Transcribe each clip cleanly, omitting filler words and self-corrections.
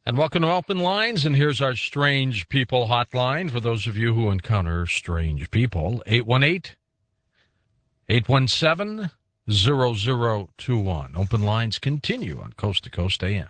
And welcome to Open Lines, and here's our Strange People hotline for those of you who encounter strange people. 818-817-0021. Open Lines continue on Coast to Coast AM.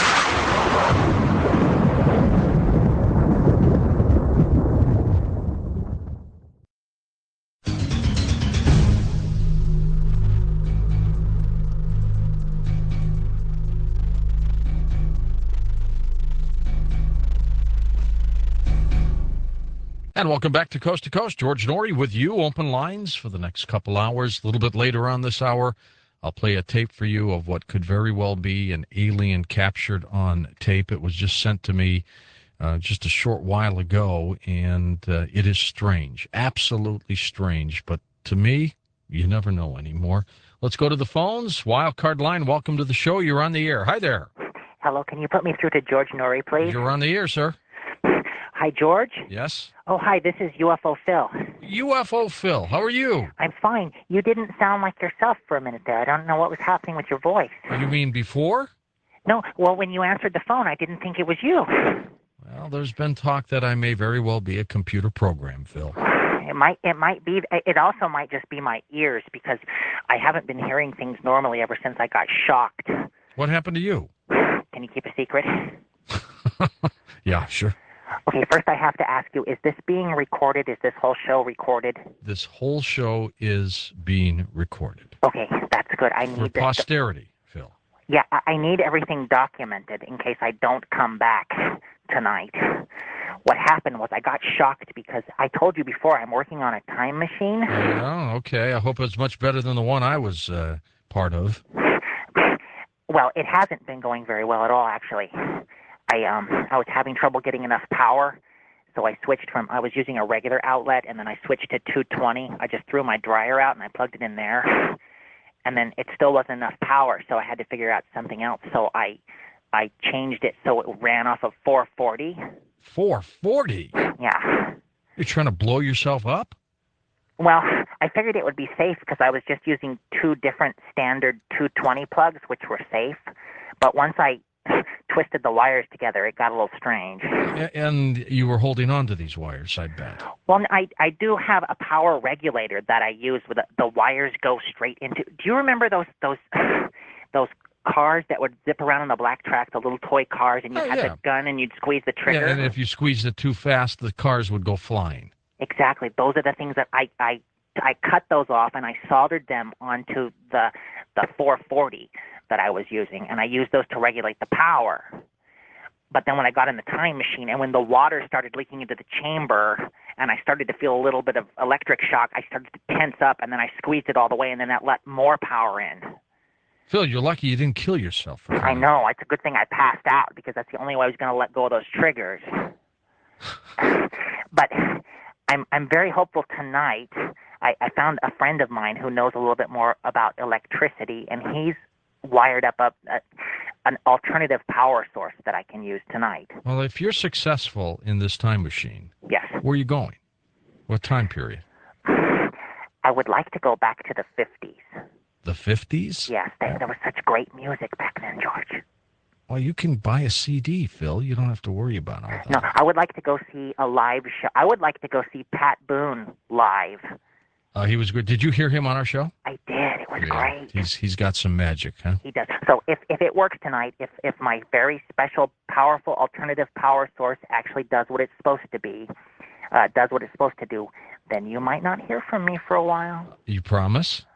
And welcome back to Coast. George Noory with you. Open lines for the next couple hours. A little bit later on this hour, I'll play a tape for you of what could very well be an alien captured on tape. It was just sent to me just a short while ago, and it is strange, absolutely strange. But to me, you never know anymore. Let's go to the phones. Wildcard line, welcome to the show. You're on the air. Hi there. Hello, can you put me through to George Noory, please? You're on the air, sir. Hi, George? Yes? Oh, hi, this is UFO Phil. UFO Phil, how are you? I'm fine. You didn't sound like yourself for a minute there. I don't know what was happening with your voice. You mean before? No, well, when you answered the phone, I didn't think it was you. Well, there's been talk that I may very well be a computer program, Phil. It might be. It also might just be my ears, because I haven't been hearing things normally ever since I got shocked. What happened to you? Can you keep a secret? Yeah, sure. Okay, first I have to ask you, is this being recorded? Is this whole show recorded? This whole show is being recorded. Okay, that's good. I need for posterity, Phil. Yeah, I need everything documented in case I don't come back tonight. What happened was I got shocked because I told you before I'm working on a time machine. Oh, okay. I hope it's much better than the one I was part of. Well, it hasn't been going very well at all, actually. I was having trouble getting enough power, so I was using a regular outlet, and then I switched to 220. I just threw my dryer out, and I plugged it in there, and then it still wasn't enough power, so I had to figure out something else. So I changed it so it ran off of 440. 440? Yeah. You're trying to blow yourself up? Well, I figured it would be safe because I was just using two different standard 220 plugs, which were safe. But once I twisted the wires together, it got a little strange. And you were holding on to these wires, I bet. Well, I do have a power regulator that I use with the wires go straight into. Do you remember those cars that would zip around on the black track, the little toy cars, and you had the gun and you'd squeeze the trigger? Yeah, and if you squeezed it too fast, the cars would go flying. Exactly. Those are the things that I cut those off and I soldered them onto the 440 that I was using, and I used those to regulate the power. But then when I got in the time machine and when the water started leaking into the chamber and I started to feel a little bit of electric shock, I started to tense up, and then I squeezed it all the way, and then that let more power in. Phil, you're lucky you didn't kill yourself. I know. It's a good thing I passed out, because that's the only way I was going to let go of those triggers. But I'm very hopeful tonight. I found a friend of mine who knows a little bit more about electricity, and he's wired up an alternative power source that I can use tonight. Well, if you're successful in this time machine, yes. Where are you going? What time period? I would like to go back to the 50s. The 50s? Yes, there was such great music back then, George. Well, you can buy a CD, Phil. You don't have to worry about all that. No, I would like to go see a live show. I would like to go see Pat Boone live. He was good. Did you hear him on our show? I did. It was great. He's got some magic, huh? He does. So if it works tonight, if my very special, powerful alternative power source actually does what it's supposed to be, does what it's supposed to do, then you might not hear from me for a while. You promise?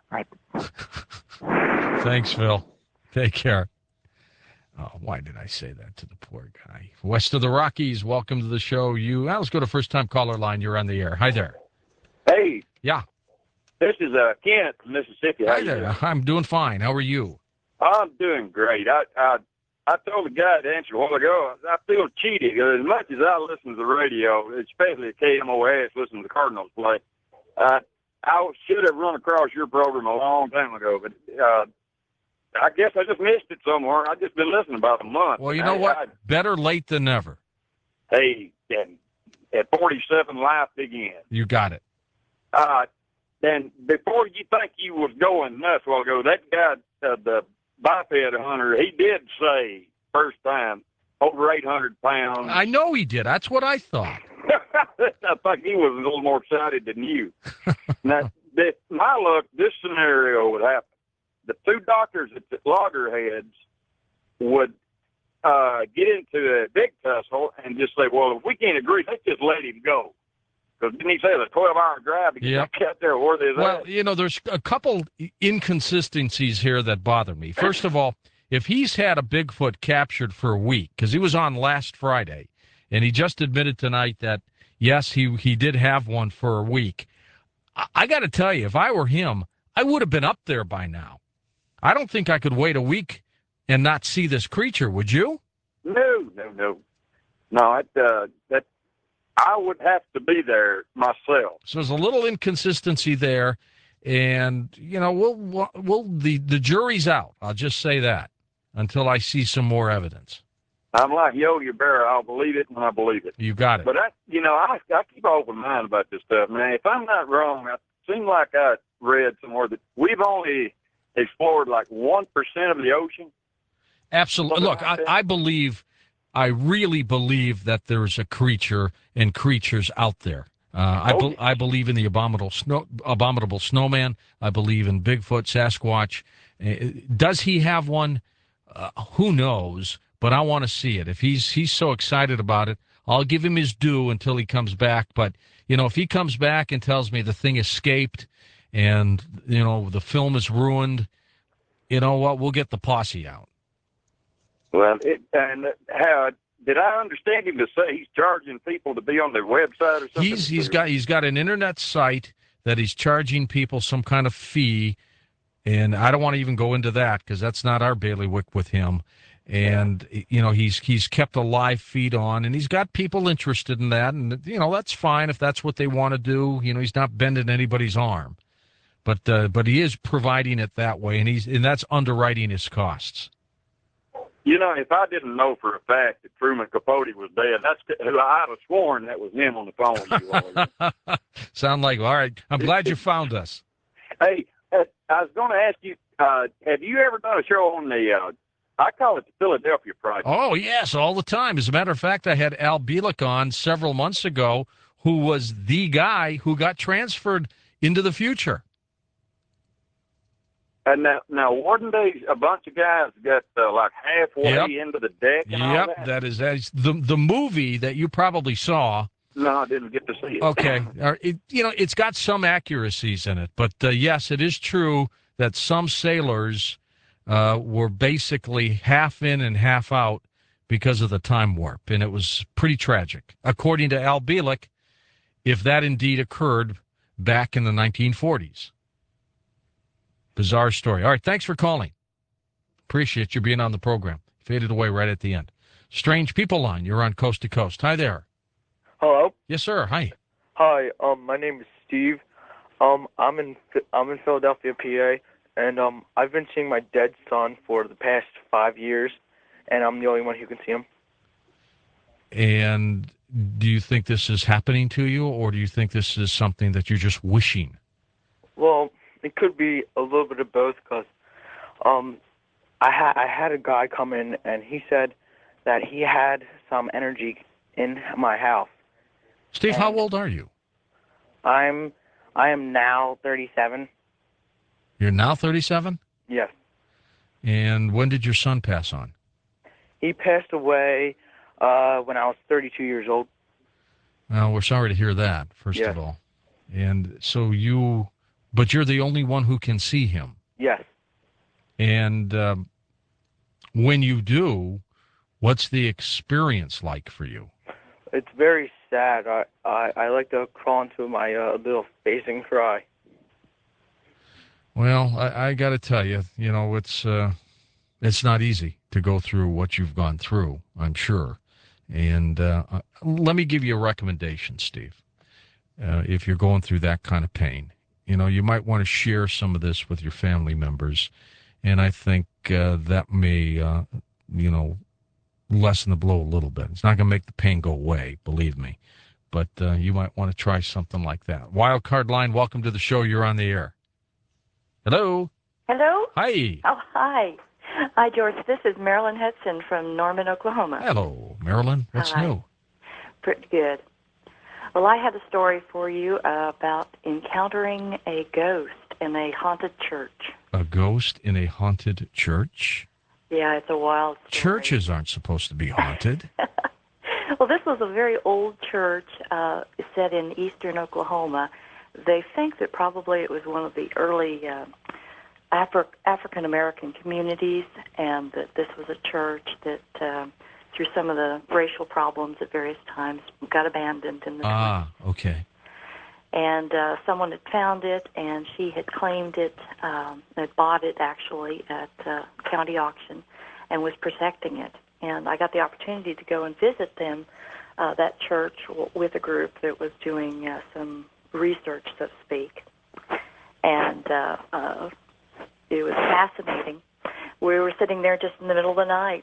Thanks, Phil. Take care. Oh, why did I say that to the poor guy? West of the Rockies, welcome to the show. Let's go to first-time caller line. You're on the air. Hi there. Hey. Yeah. This is Kent from Mississippi. Hi there. I'm doing fine. How are you? I'm doing great. I told the guy to answer a while ago, I feel cheated. As much as I listen to the radio, especially at KMOS, listen to the Cardinals play, I should have run across your program a long time ago, but I guess I just missed it somewhere. I've just been listening about a month. Well, you know what? Better late than never. Hey, at 47, life begins. You got it. Then before you think you was going nuts a while ago, that guy, the biped hunter, he did say first time over 800 pounds. I know he did. That's what I thought. I think he was a little more excited than you. Now, my luck, this scenario would happen. The two doctors at the loggerheads would get into a big tussle and just say, well, if we can't agree, let's just let him go. Because didn't he say it's a 12-hour drive to get back out there where they're Well, there's a couple inconsistencies here that bother me. First of all, if he's had a Bigfoot captured for a week, because he was on last Friday, and he just admitted tonight that, yes, he did have one for a week. I got to tell you, if I were him, I would have been up there by now. I don't think I could wait a week and not see this creature, would you? No. That I would have to be there myself. So there's a little inconsistency there, and the jury's out. I'll just say that until I see some more evidence. I'm like Yogi Berra. I'll believe it when I believe it. You got it. But I keep an open mind about this stuff, man. If I'm not wrong, it seems like I read somewhere that we've only explored like 1% of the ocean. Absolutely. Look, I really believe that there's a creature and creatures out there. I believe in the abominable snowman. I believe in Bigfoot, Sasquatch. Does he have one? Who knows? But I want to see it. If he's so excited about it, I'll give him his due until he comes back. But if he comes back and tells me the thing escaped, and the film is ruined, you know what? We'll get the posse out. Well, how did I understand him to say he's charging people to be on their website or something? He's got an internet site that he's charging people some kind of fee, and I don't want to even go into that because that's not our bailiwick with him. And he's kept a live feed on, and he's got people interested in that, and that's fine if that's what they want to do. He's not bending anybody's arm, but he is providing it that way, and that's underwriting his costs. If I didn't know for a fact that Truman Capote was dead, that's who I would have sworn that was him on the phone. Sound like, all right. I'm glad you found us. Hey, I was going to ask you, have you ever done a show on the, I call it the Philadelphia Project? Oh, yes, all the time. As a matter of fact, I had Al Bielek on several months ago, who was the guy who got transferred into the future. And now, wasn't they a bunch of guys got like halfway into the deck? And all that? That is the movie that you probably saw. No, I didn't get to see it. Okay, it's got some accuracies in it, but yes, it is true that some sailors were basically half in and half out because of the time warp, and it was pretty tragic, according to Al Bielek, if that indeed occurred back in the 1940s. Bizarre story. All right, thanks for calling. Appreciate you being on the program. Faded away right at the end. Strange People Line, you're on Coast to Coast. Hi there. Hello? Yes, sir. Hi. Hi, my name is Steve. I'm in Philadelphia, PA, and I've been seeing my dead son for the past 5 years, and I'm the only one who can see him. And do you think this is happening to you, or do you think this is something that you're just wishing? Well, it could be a little bit of both, because I had a guy come in, and he said that he had some energy in my house. Steve, how old are you? I am now 37. You're now 37? Yes. And when did your son pass on? He passed away when I was 32 years old. Well, we're sorry to hear that, first of all. And so but you're the only one who can see him. Yes. And when you do, what's the experience like for you? It's very sad. I like to crawl into my little face and cry. Well, I got to tell you, it's not easy to go through what you've gone through, I'm sure. And let me give you a recommendation, Steve. If you're going through that kind of pain, you might want to share some of this with your family members. And I think that may, lessen the blow a little bit. It's not going to make the pain go away, believe me. But you might want to try something like that. Wildcard Line, welcome to the show. You're on the air. Hello. Hello? Hi. Oh, hi. Hi, George. This is Marilyn Hudson from Norman, Oklahoma. Hello, Marilyn. What's Hi. new? Pretty good. Well, I had a story for you about encountering a ghost in a haunted church. A ghost in a haunted church? Yeah, it's a wild story. Churches aren't supposed to be haunted. Well, this was a very old church set in eastern Oklahoma. They think that probably it was one of the early African-American communities, and that this was a church that, through some of the racial problems at various times, got abandoned in the 20s. Okay. And someone had found it, and she had claimed it, had bought it actually at county auction, and was protecting it. And I got the opportunity to go and visit them, that church, with a group that was doing some research, so to speak. And it was fascinating. We were sitting there just in the middle of the night,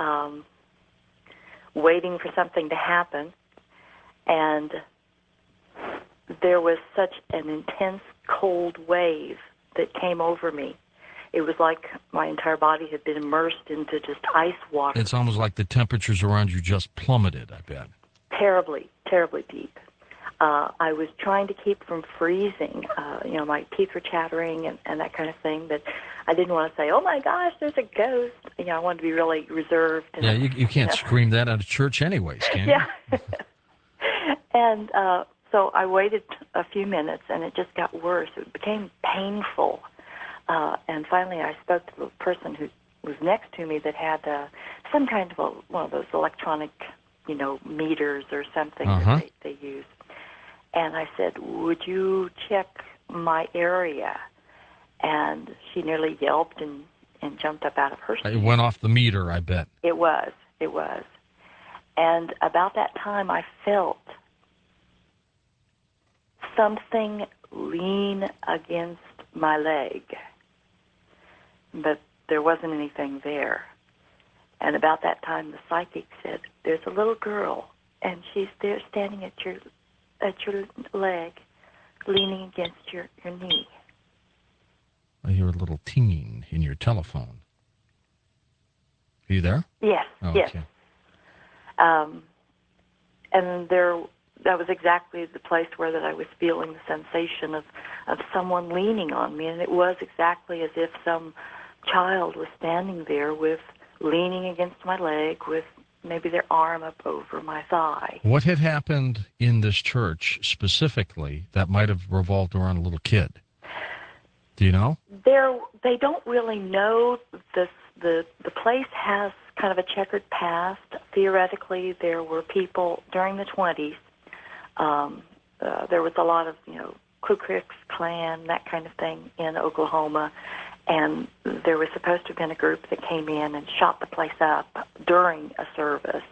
waiting for something to happen, and there was such an intense cold wave that came over me. It was like my entire body had been immersed into just ice water. It's almost like the temperatures around you just plummeted, I bet. Terribly, terribly deep. I was trying to keep from freezing. My teeth were chattering and that kind of thing, but I didn't want to say, oh, my gosh, there's a ghost. I wanted to be really reserved. Yeah, you can't scream that at a church anyways, can you? Yeah. And so I waited a few minutes, and it just got worse. It became painful. And finally I spoke to the person who was next to me that had some kind of one of those electronic, meters or something that they use. And I said, would you check my area? And she nearly yelped and jumped up out of her seat. It went off the meter, I bet. It was. And about that time, I felt something lean against my leg, but there wasn't anything there. And about that time, the psychic said, there's a little girl, and she's there standing at your leg, leaning against your knee. I hear a little tinging in your telephone. Are you there? Yes, yes. Okay. And that was exactly the place where that I was feeling the sensation of someone leaning on me, and it was exactly as if some child was standing there leaning against my leg with maybe their arm up over my thigh. What had happened in this church specifically that might have revolved around a little kid? Do you know? They don't really know. The place has kind of a checkered past. Theoretically, there were people during the 20s. There was a lot of, Ku Klux Klan, that kind of thing in Oklahoma. And there was supposed to have been a group that came in and shot the place up during a service.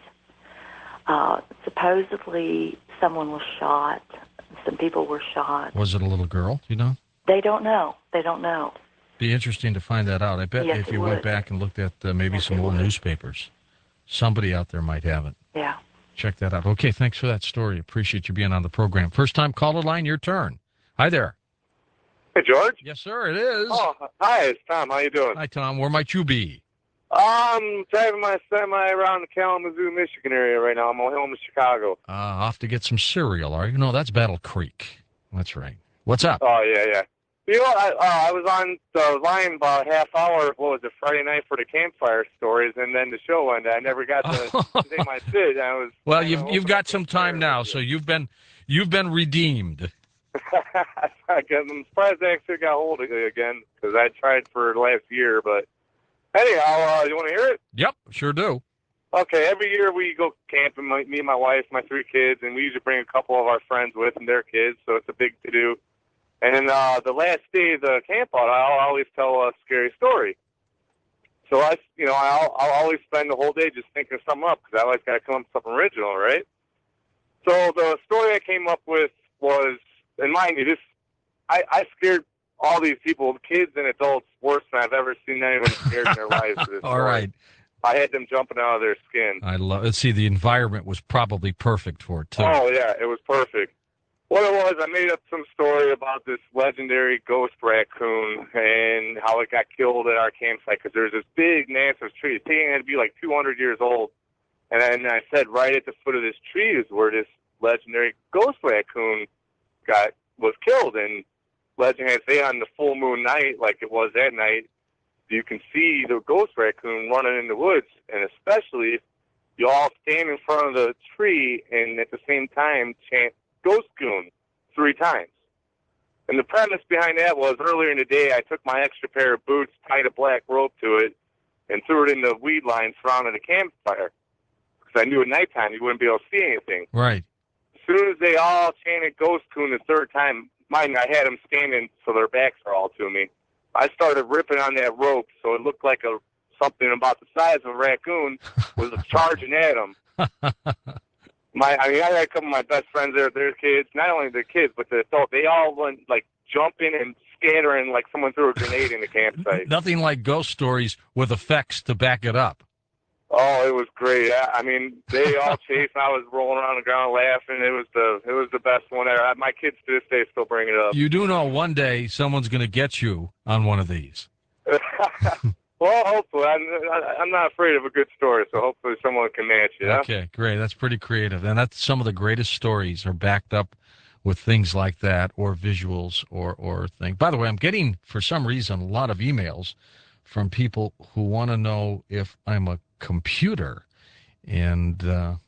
Supposedly, someone was shot. Some people were shot. Was it a little girl? Do you know? They don't know. Be interesting to find that out. I bet Yes, if it you would. went back and looked at maybe Yes, some it old would. newspapers, somebody out there might have it. Yeah. Check that out. Okay, thanks for that story. Appreciate you being on the program. First time caller line, your turn. Hi there. Hey, George. Yes, sir, it is. Oh, hi, it's Tom. How you doing? Hi, Tom. Where might you be? I'm driving my semi around the Kalamazoo, Michigan area right now. I'm home in Chicago. Off to get some cereal, are you? No, that's Battle Creek. That's right. What's up? Oh, yeah. I was on the line about a half hour, Friday night for the campfire stories, and then the show ended. I never got to say my bit. Well, you've got some time now, so you've been redeemed. I'm surprised I actually got hold of it again, because I tried for the last year, but anyhow, you want to hear it? Yep, sure do. Okay, every year we go camping, me and my wife, my 3 kids, and we usually bring a couple of our friends with and their kids, so it's a big to-do. And then the last day of the camp out, I'll always tell a scary story. So I'll always spend the whole day just thinking of something up, because I always got to come up with something original, right? So the story I came up with was, and mind you, I scared all these people, kids and adults, worse than I've ever seen anyone scared in their lives. For this All story. right. I had them jumping out of their skin. I love. Let's see. The environment was probably perfect for it too. Oh yeah, it was perfect. What it was, I made up some story about this legendary ghost raccoon and how it got killed at our campsite because there's this big, massive tree. It's taking it to be like 200 years old. And then I said right at the foot of this tree is where this legendary ghost raccoon was killed. And legend has say on the full moon night, like it was that night, you can see the ghost raccoon running in the woods. And especially if you all stand in front of the tree and at the same time chant Ghost Goon 3 times. And the premise behind that was earlier in the day, I took my extra pair of boots, tied a black rope to it, and threw it in the weed line surrounding the campfire. Because I knew at nighttime you wouldn't be able to see anything. Right. As soon as they all chanted Ghost Goon the 3rd time, mind I had them standing so their backs are all to me. I started ripping on that rope so it looked like something about the size of a raccoon was charging at them. I had a couple of my best friends there, their kids, not only their kids, but the adults. They all went like jumping and scattering like someone threw a grenade in the campsite. Nothing like ghost stories with effects to back it up. Oh, it was great. I mean, they all chased. I was rolling around the ground laughing. It was the best one ever. My kids to this day still bring it up. You do know one day someone's going to get you on one of these. Well, hopefully. I'm not afraid of a good story, so hopefully someone can match it. Okay, great. That's pretty creative. And that's some of the greatest stories are backed up with things like that or visuals or things. By the way, I'm getting, for some reason, a lot of emails from people who want to know if I'm a computer. And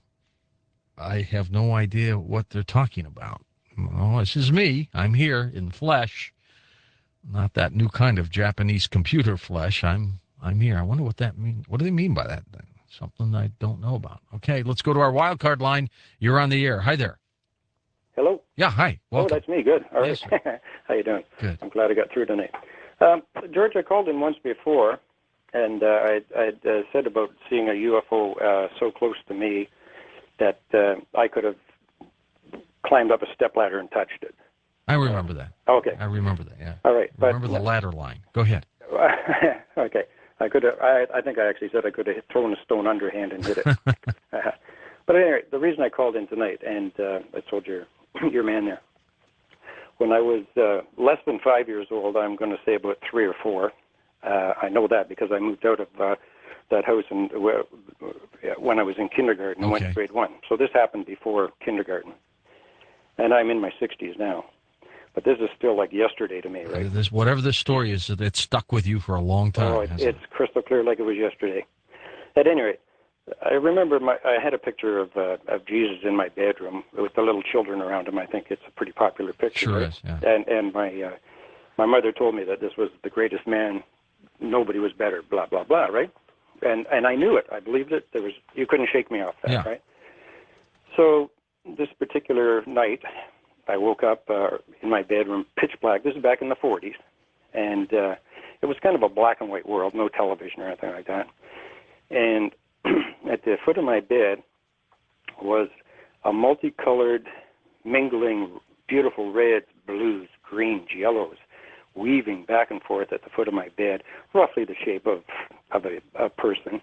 I have no idea what they're talking about. Oh, this is me. I'm here in flesh. Not that new kind of Japanese computer flesh. I'm here. I wonder what that means. What do they mean by that thing? Something I don't know about. Okay, let's go to our wild card line. You're on the air. Hi there. Hello. Yeah, hi. Welcome. Oh, that's me. Good. All right. Yes. How you doing? Good. I'm glad I got through tonight. George, I called in once before, and I'd said about seeing a UFO so close to me that I could have climbed up a stepladder and touched it. I remember that. Okay. I remember that, yeah. All right. Remember the ladder line. Go ahead. Okay. I could have. I think I actually said I could have thrown a stone underhand and hit it. But anyway, the reason I called in tonight, and I told your man there, when I was less than 5 years old, I'm going to say about 3 or 4. I know that because I moved out of that house when I was in kindergarten and went to grade 1. So this happened before kindergarten, and I'm in my 60s now. But this is still like yesterday to me, right? Whatever this story is, it's stuck with you for a long time. Oh, it's crystal clear like it was yesterday. At any rate, I remember I had a picture of Jesus in my bedroom with the little children around him. I think it's a pretty popular picture. Sure right? is, yeah. And my mother told me that this was the greatest man. Nobody was better, blah, blah, blah, right? And I knew it. I believed it. You couldn't shake me off that, yeah. Right? So this particular night, I woke up in my bedroom, pitch black. This is back in the 40s. And it was kind of a black and white world, no television or anything like that. And at the foot of my bed was a multicolored, mingling, beautiful reds, blues, greens, yellows, weaving back and forth at the foot of my bed, roughly the shape of a person.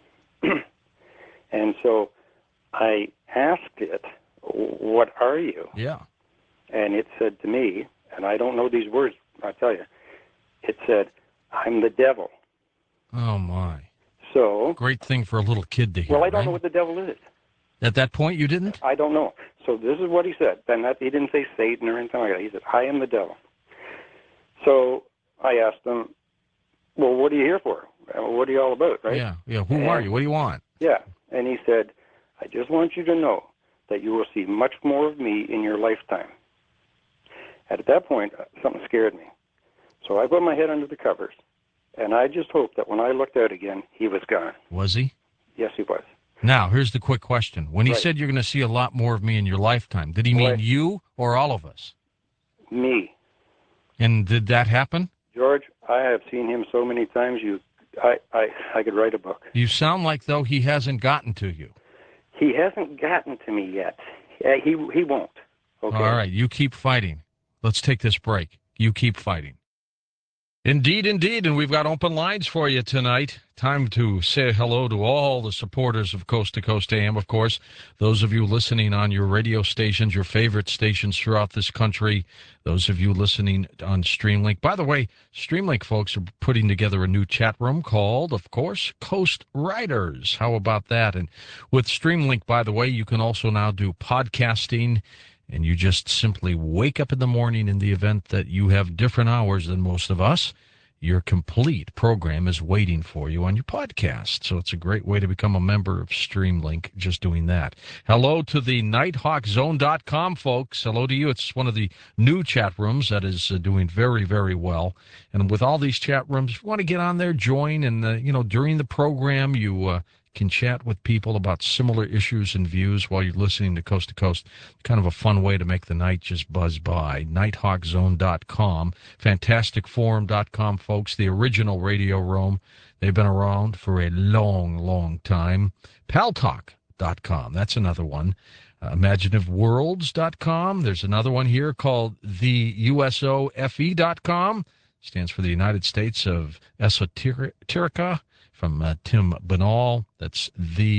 And so I asked it, "What are you?" Yeah. And it said to me, and I don't know these words, I'll tell you, it said, "I'm the devil." Oh, my. So, great thing for a little kid to hear. Well, I don't know what the devil is. At that point, you didn't? I don't know. So this is what he said. Then he didn't say Satan or anything like that. He said, "I am the devil." So I asked him, "Well, what are you here for? What are you all about, right?" Yeah. Who are you? What do you want? Yeah. And he said, "I just want you to know that you will see much more of me in your lifetime." At that point, something scared me. So I put my head under the covers, and I just hoped that when I looked out again, he was gone. Was he? Yes, he was. Now, here's the quick question. When he said you're going to see a lot more of me in your lifetime, did he mean you or all of us? Me. And did that happen? George, I have seen him so many times, I could write a book. You sound like, though, he hasn't gotten to you. He hasn't gotten to me yet. He won't. Okay. All right, you keep fighting. Let's take this break. You keep fighting. Indeed, indeed. And we've got open lines for you tonight. Time to say hello to all the supporters of Coast to Coast AM, of course. Those of you listening on your radio stations, your favorite stations throughout this country. Those of you listening on Streamlink. By the way, Streamlink folks are putting together a new chat room called, of course, Coast Riders. How about that? And with Streamlink, by the way, you can also now do podcasting. And you just simply wake up in the morning in the event that you have different hours than most of us. Your complete program is waiting for you on your podcast. So it's a great way to become a member of Streamlink, just doing that. Hello to the NighthawkZone.com folks. Hello to you. It's one of the new chat rooms that is doing very, very well. And with all these chat rooms, if you want to get on there, join. And, during the program, you can chat with people about similar issues and views while you're listening to Coast. Kind of a fun way to make the night just buzz by. NighthawkZone.com, FantasticForum.com, folks, the original Radio Roam. They've been around for a long, long time. PalTalk.com, that's another one. ImaginativeWorlds.com. There's another one here called TheUSOFE.com. Stands for the United States of Esoterica. From Tim Banal. That's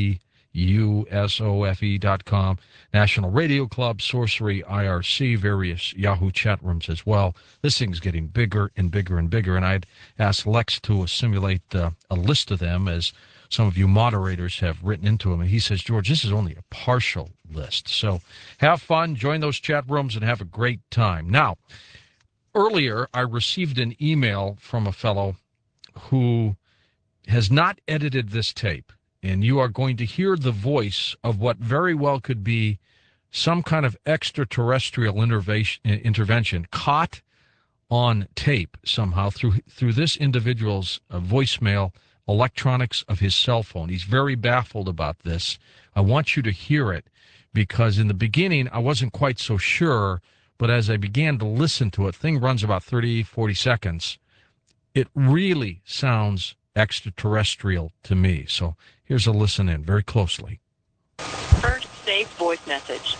TheUSOFE.com. National Radio Club, Sorcery, IRC, various Yahoo chat rooms as well. This thing's getting bigger and bigger and bigger, and I'd asked Lex to simulate a list of them, as some of you moderators have written into him, and he says, George, this is only a partial list. So have fun, join those chat rooms, and have a great time. Now, earlier I received an email from a fellow who has not edited this tape, and you are going to hear the voice of what very well could be some kind of extraterrestrial intervention caught on tape somehow through this individual's voicemail electronics of his cell phone. He's very baffled about this. I want you to hear it, because in the beginning I wasn't quite so sure, but as I began to listen to it, thing runs about 30, 40 seconds. It really sounds extraterrestrial to me. So here's a listen in very closely. First saved voice message.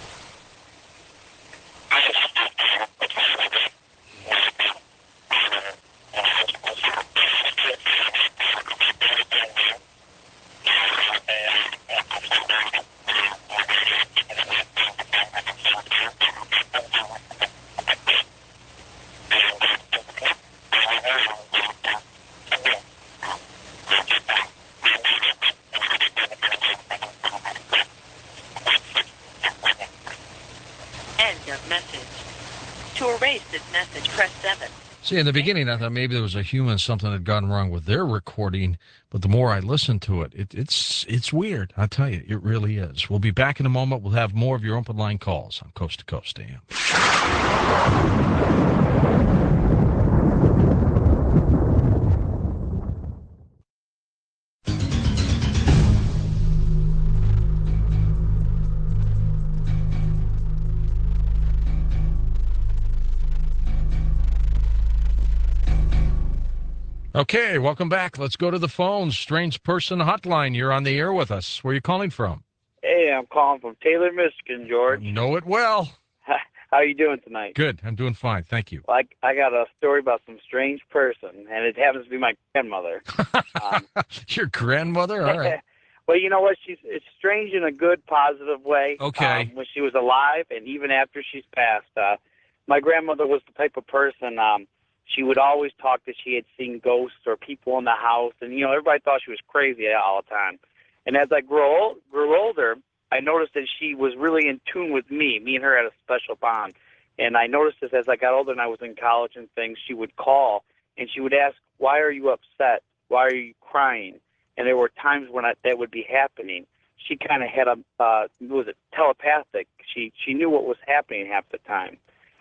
See, in the beginning, I thought maybe there was a human, something had gone wrong with their recording, but the more I listen to it, it's weird. I tell you, it really is. We'll be back in a moment. We'll have more of your open line calls on Coast to Coast AM. Okay, welcome back. Let's go to the phones. Strange Person Hotline. You're on the air with us. Where are you calling from? Hey, I'm calling from Taylor, Michigan, George. Know it well. How are you doing tonight? Good. I'm doing fine. Thank you. I got a story about some strange person, and it happens to be my grandmother. Your grandmother? All right. Well, you know what? It's strange in a good, positive way. Okay. When she was alive, and even after she's passed. My grandmother was the type of person... she would always talk that she had seen ghosts or people in the house, and everybody thought she was crazy all the time. And as I grew older, I noticed that she was really in tune with me. Me and her had a special bond. And I noticed this as I got older and I was in college and things. She would call and she would ask, "Why are you upset? Why are you crying?" And there were times when that would be happening. She kind of had telepathic? She knew what was happening half the time.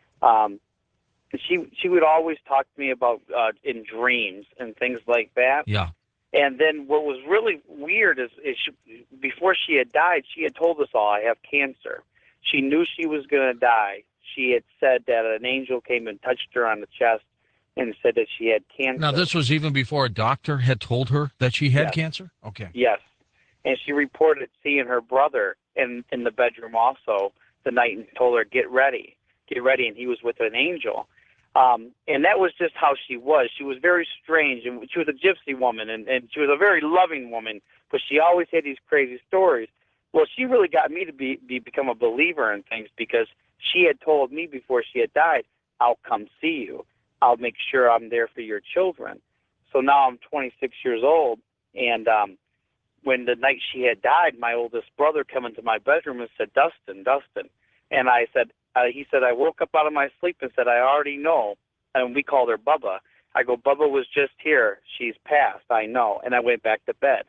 She would always talk to me about in dreams and things like that. Yeah. And then what was really weird is before she had died, she had told us all, "I have cancer." She knew she was going to die. She had said that an angel came and touched her on the chest and said that she had cancer. Now, this was even before a doctor had told her that she had cancer? Okay. Yes. And she reported seeing her brother in the bedroom also the night and told her, get ready, and he was with an angel. And that was just how she was. She was very strange, and she was a gypsy woman, and she was a very loving woman, but she always had these crazy stories. Well, she really got me to become a believer in things, because she had told me before she had died, I'll come see you. I'll make sure I'm there for your children. So now I'm 26 years old, and when the night she had died, my oldest brother came into my bedroom and said, Dustin. And I said, he said, I woke up out of my sleep and said, I already know. And we called her Bubba. I go, Bubba was just here. She's passed. I know. And I went back to bed.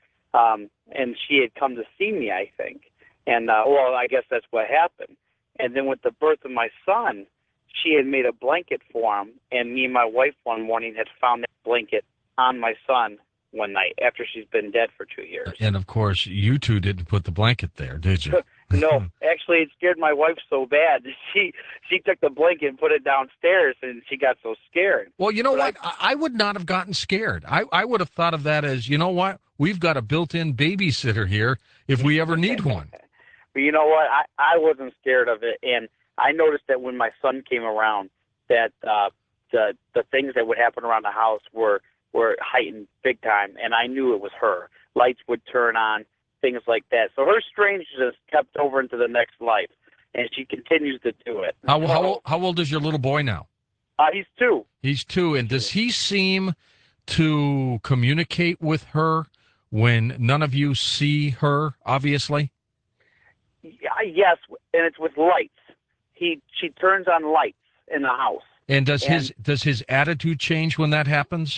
And she had come to see me, I think. And, well, I guess that's what happened. And then with the birth of my son, she had made a blanket for him. And me and my wife one morning had found that blanket on my son one night after she's been dead for 2 years. And, of course, you two didn't put the blanket there, did you? No, actually, it scared my wife so bad. She took the blanket and put it downstairs, and she got so scared. Well, you know what? I would not have gotten scared. I would have thought of that as, you know what? We've got a built-in babysitter here if we ever need one. But you know what? I wasn't scared of it, and I noticed that when my son came around, that the things that would happen around the house were heightened big time, and I knew it was her. Lights would turn on, things like that. So her strangeness kept over into the next life, and she continues to do it. How old is your little boy now? He's 2. He's 2, and does he seem to communicate with her when none of you see her, obviously? Yes, and it's with lights. She turns on lights in the house. And does his attitude change when that happens?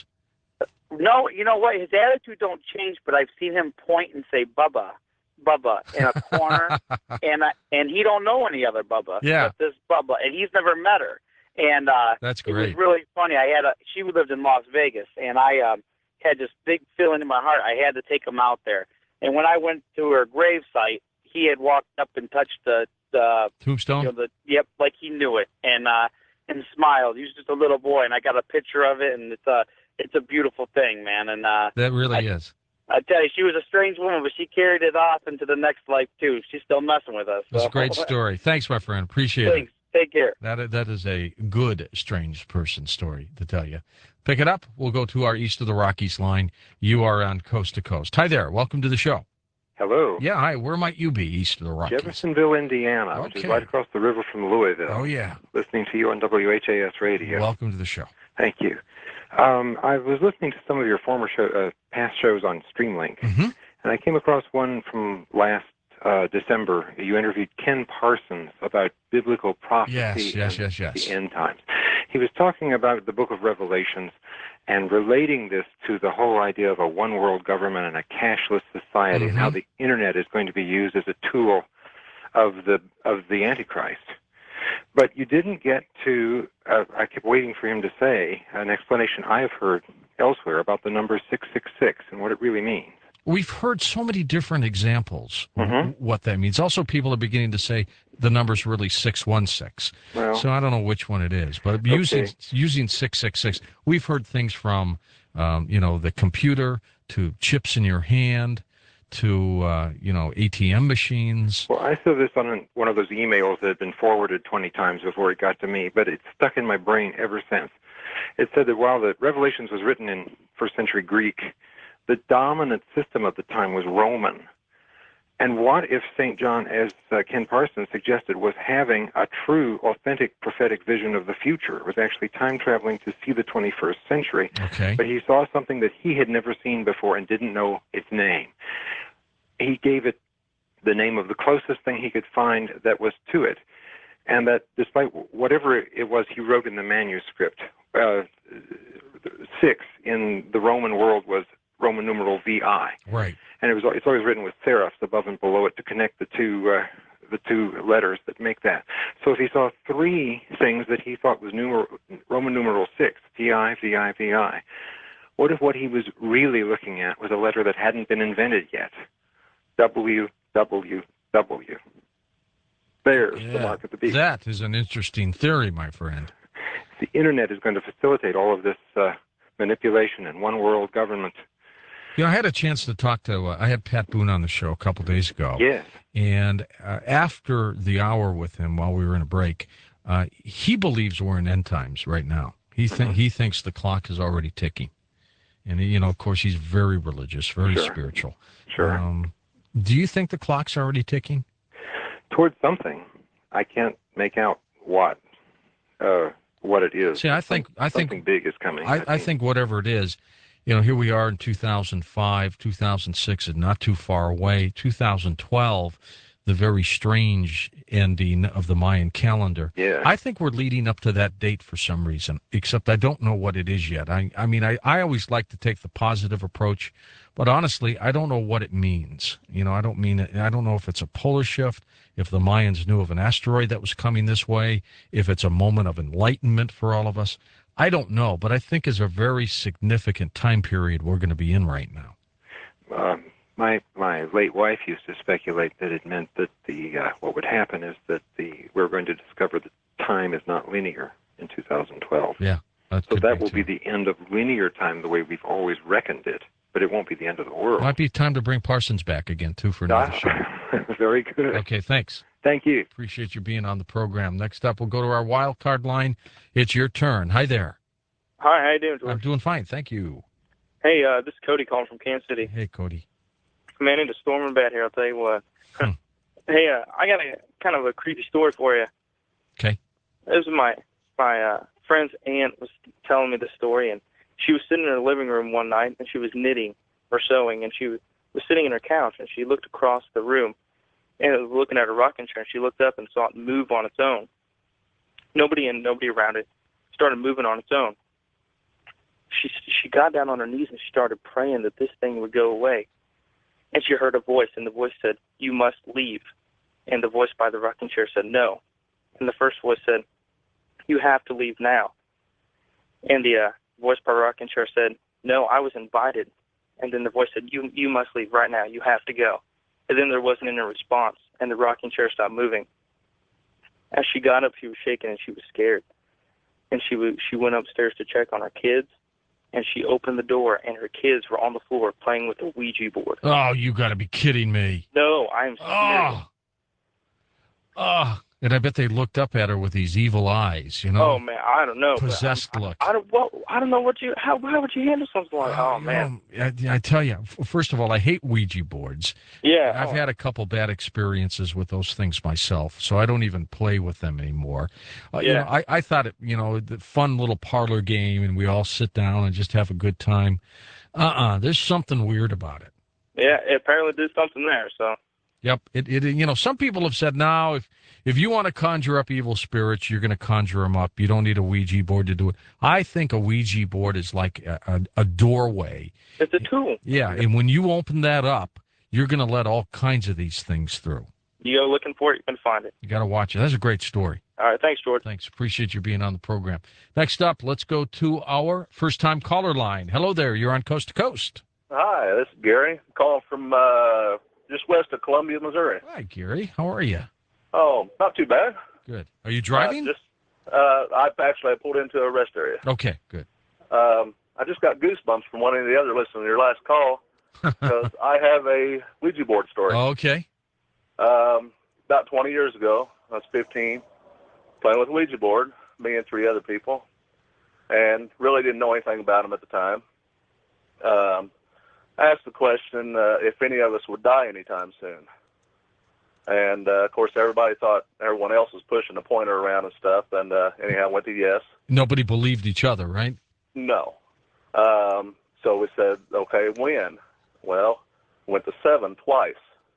No, you know what? His attitude don't change, but I've seen him point and say Bubba in a corner, and he don't know any other Bubba. Yeah, but this Bubba, and he's never met her. And that's great. It was really funny. She lived in Las Vegas, and I had this big feeling in my heart. I had to take him out there. And when I went to her grave site, he had walked up and touched the tombstone. Yep, like he knew it, and smiled. He was just a little boy, and I got a picture of it, and it's a beautiful thing, man. And that really is. I tell you, she was a strange woman, but she carried it off into the next life too. She's still messing with us. That's a great story. Thanks, my friend. Appreciate Thanks. it. Take care. That is a good strange person story to tell you. Pick it up. We'll go to our East of the Rockies line. You are on Coast to Coast. Hi there. Welcome to the show. Hello. Yeah, hi. Where might you be east of the Rockies? Jeffersonville, Indiana, which is right across the river from Louisville. Oh, yeah. Listening to you on WHAS radio. Welcome to the show. Thank you. I was listening to some of your former past shows on Streamlink, and I came across one from last December. You interviewed Ken Parsons about biblical prophecy yes. the end times. He was talking about the book of Revelations and relating this to the whole idea of a one-world government and a cashless society, and how the internet is going to be used as a tool of the Antichrist. But you didn't get to, I kept waiting for him to say, an explanation I have heard elsewhere about the number 666 and what it really means. We've heard so many different examples what that means. Also, people are beginning to say the number's really 616. Well, so I don't know which one it is, but using 666, we've heard things from, the computer to chips in your hand to, ATM machines. Well, I saw this on one of those emails that had been forwarded 20 times before it got to me, but it's stuck in my brain ever since. It said that while the Revelations was written in first century Greek, the dominant system of the time was Roman. And what if St. John, as Ken Parsons suggested, was having a true, authentic prophetic vision of the future? It was actually time traveling to see the 21st century. Okay. But he saw something that he had never seen before and didn't know its name. He gave it the name of the closest thing he could find that was to it. And that despite whatever it was he wrote in the manuscript, 6 in the Roman world was Roman numeral VI. Right. And it's always written with serifs above and below it to connect the two letters that make that. So if he saw 3 things that he thought was Roman numeral 6, VI, VI, VI, what if what he was really looking at was a letter that hadn't been invented yet? W, W, W. There's the mark of the beast. That is an interesting theory, my friend. The internet is going to facilitate all of this manipulation and one world government. I had a chance to talk to, I had Pat Boone on the show a couple days ago. Yes. And after the hour with him, while we were in a break, He believes we're in end times right now. He thinks the clock is already ticking. And, of course, he's very religious, very spiritual. Sure. Do you think the clock's already ticking? Towards something. I can't make out what it is. See, I think something big is coming. I think whatever it is, here we are in 2005, 2006 is not too far away. 2012, the very strange ending of the Mayan calendar. Yeah. I think we're leading up to that date for some reason, except I don't know what it is yet. I I always like to take the positive approach, but honestly, I don't know what it means. I don't know if it's a polar shift, if the Mayans knew of an asteroid that was coming this way, if it's a moment of enlightenment for all of us. I don't know, but I think it's a very significant time period we're going to be in right now. My late wife used to speculate that it meant that what would happen is that we're going to discover that time is not linear in 2012. Yeah, so that will be the end of linear time the way we've always reckoned it, but it won't be the end of the world. Might be time to bring Parsons back again, too, for another show. Very good. Okay, thanks. Thank you. Appreciate you being on the program. Next up, we'll go to our wild card line. It's your turn. Hi there. Hi, how you doing, George? I'm doing fine, thank you. Hey, this is Cody calling from Kansas City. Hey, Cody. Man, into storming bad here, I'll tell you what. Hey, I got a kind of a creepy story for you. Okay. This is my friend's aunt was telling me the story, and she was sitting in her living room one night, and she was knitting or sewing, and she was sitting in her couch, and she looked across the room, and was looking at her rocking chair, and she looked up and saw it move on its own. Nobody around it, started moving on its own. She got down on her knees and she started praying that this thing would go away. And she heard a voice, and the voice said, "You must leave." And the voice by the rocking chair said, "No." And the first voice said, "You have to leave now." And the voice by the rocking chair said, "No, I was invited." And then the voice said, You must leave right now. You have to go." And then there wasn't any response, and the rocking chair stopped moving. As she got up, she was shaking and she was scared. And she went upstairs to check on her kids, and she opened the door, and her kids were on the floor playing with a Ouija board. Oh, you got to be kidding me. No, I'm serious. And I bet they looked up at her with these evil eyes, Oh man, I don't know. Possessed look. I don't know how would you handle something like that? Oh man. I tell you, first of all, I hate Ouija boards. Yeah. I've had a couple bad experiences with those things myself, so I don't even play with them anymore. I thought the fun little parlor game, and we all sit down and just have a good time. There's something weird about it. Yeah, it apparently did something there, so. Yep. Some people have said now if you want to conjure up evil spirits, you're going to conjure them up. You don't need a Ouija board to do it. I think a Ouija board is like a doorway. It's a tool. Yeah, and when you open that up, you're going to let all kinds of these things through. You go looking for it, you can find it. You got to watch it. That's a great story. All right, thanks, George. Thanks. Appreciate you being on the program. Next up, let's go to our first-time caller line. Hello there. You're on Coast to Coast. Hi, this is Gary, calling from just west of Columbia, Missouri. Hi, Gary. How are you? Oh, not too bad. Good. Are you driving? I pulled into a rest area. Okay, good. I just got goosebumps from one of the other listeners to your last call because I have a Ouija board story. Okay. About 20 years ago, I was 15, playing with a Ouija board, me and 3 other people, and really didn't know anything about them at the time. I asked the question if any of us would die anytime soon. And, of course, everybody thought everyone else was pushing the pointer around and stuff, and anyhow, went to yes. Nobody believed each other, right? No. So we said, okay, when? Well, went to 7 twice.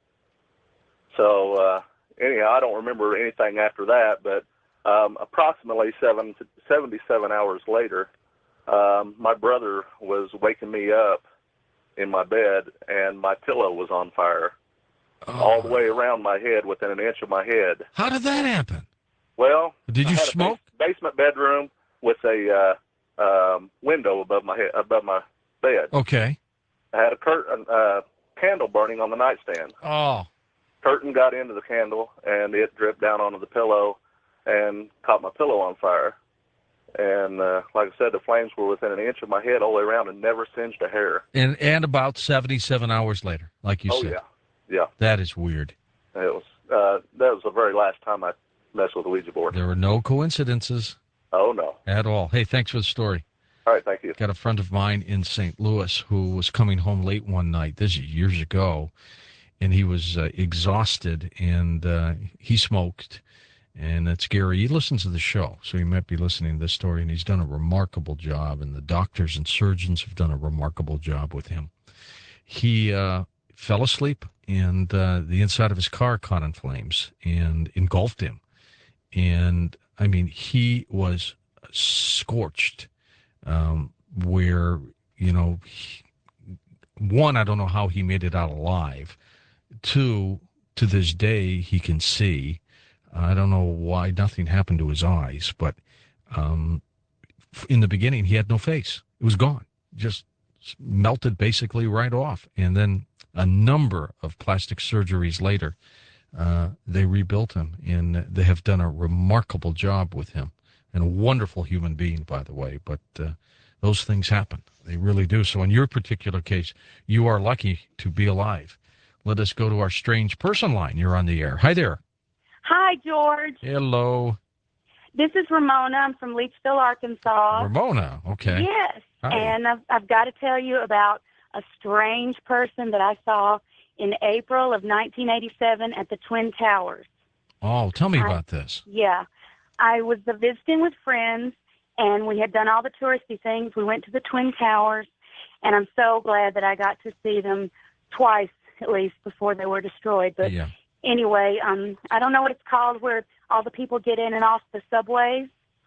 So, anyhow, I don't remember anything after that, but approximately 77 hours later, my brother was waking me up in my bed, and my pillow was on fire all the way around my head, within an inch of my head. How did that happen? Well, did you smoke? Basement bedroom with a window above my head, above my bed. Okay. I had a candle burning on the nightstand. Oh. Curtain got into the candle, and it dripped down onto the pillow and caught my pillow on fire. And like I said, the flames were within an inch of my head all the way around and never singed a hair. And about 77 hours later, like you said. Oh, yeah. That is weird. It was that was the very last time I mess with the Ouija board. There are no coincidences Oh, no. at all. Hey, thanks for the story. All right, thank you. Got a friend of mine in St. Louis who was coming home late one night, this is years ago, and he was exhausted, and he smoked, and it's Gary. He listens to the show, so he might be listening to this story, and he's done a remarkable job, and the doctors and surgeons have done a remarkable job with him. He fell asleep, and the inside of his car caught in flames and engulfed him. And, I mean, he was scorched, where, you know, one, I don't know how he made it out alive. Two, to this day, he can see. I don't know why nothing happened to his eyes, but in the beginning, he had no face. It was gone, just melted basically right off. And then a number of plastic surgeries later, they rebuilt him, and they have done a remarkable job with him. And a wonderful human being, by the way. But those things happen. They really do. So in your particular case, you are lucky to be alive. Let us go to our strange person line. You're on the air. Hi there. Hi, George. Hello. This is Ramona. I'm from Leachville, Arkansas. Ramona. Okay. Yes. Hi. And I've got to tell you about a strange person that I saw in April of 1987 at the Twin Towers. Oh, tell me about this. Yeah. I was visiting with friends, and we had done all the touristy things. We went to the Twin Towers, and I'm so glad that I got to see them twice, at least, before they were destroyed. But anyway, I don't know what it's called, where all the people get in and off the subways.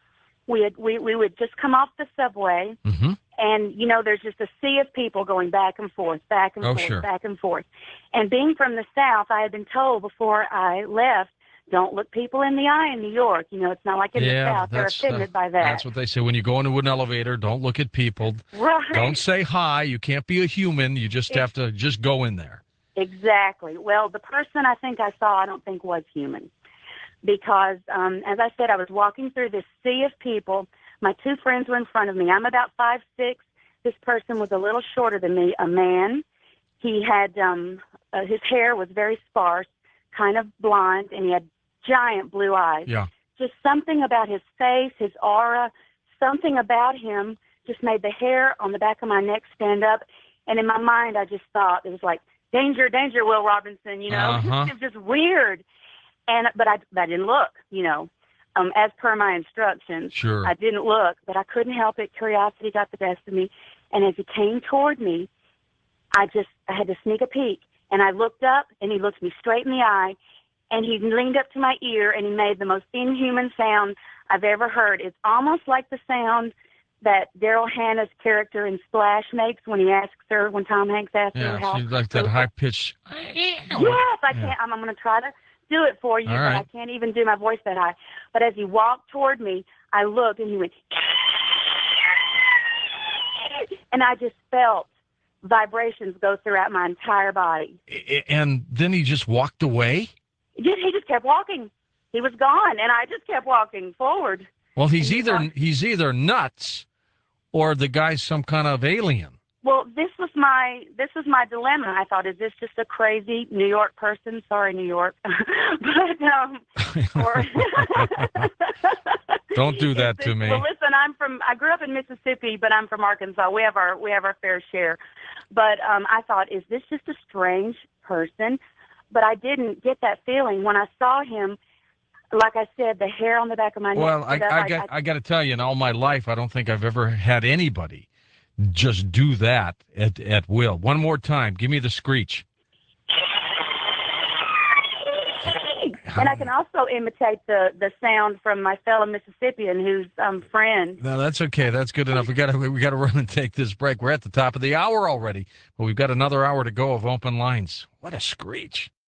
We would just come off the subway, and, you know, there's just a sea of people going back and forth, back and forth, back and forth. And being from the South, I had been told before I left, don't look people in the eye in New York. You know, it's not like in the South. They're offended by that. That's what they say. When you go into an elevator, don't look at people. Right. Don't say hi. You can't be a human. You just have to just go in there. Exactly. Well, the person I think I saw, I don't think was human. Because, as I said, I was walking through this sea of people. My two friends were in front of me. I'm about 5'6". This person was a little shorter than me, a man. He had, his hair was very sparse, kind of blonde, and he had giant blue eyes. Yeah. Just something about his face, his aura, something about him just made the hair on the back of my neck stand up. And in my mind, I just thought, it was like, danger, danger, Will Robinson, you know. It was just weird. But I didn't look, you know, as per my instructions. Sure. I didn't look, but I couldn't help it. Curiosity got the best of me. And as he came toward me, I had to sneak a peek. And I looked up, and he looked me straight in the eye, and he leaned up to my ear, and he made the most inhuman sound I've ever heard. It's almost like the sound that Daryl Hannah's character in Splash makes when he asks her, when Tom Hanks asks her how. Yeah, like that high-pitched. Yes, I can't. I'm going to try to do it for you, but I can't even do my voice that high. But as he walked toward me, I looked, and he went, and I just felt vibrations go throughout my entire body. And then he just walked away? He just kept walking. He was gone, and I just kept walking forward. Well, he's either nuts or the guy's some kind of alien. Well, this was my dilemma. I thought, is this just a crazy New York person? Sorry, New York, but don't do that to me. Well, listen, I grew up in Mississippi, but I'm from Arkansas. We have our fair share. But I thought, is this just a strange person? But I didn't get that feeling when I saw him. Like I said, the hair on the back of my neck. Well, I got to tell you, in all my life, I don't think I've ever had anybody just do that at will. One more time. Give me the screech. And I can also imitate the sound from my fellow Mississippian who's friend. No, that's okay. That's good enough. We got to run and take this break. We're at the top of the hour already, but we've got another hour to go of open lines. What a screech.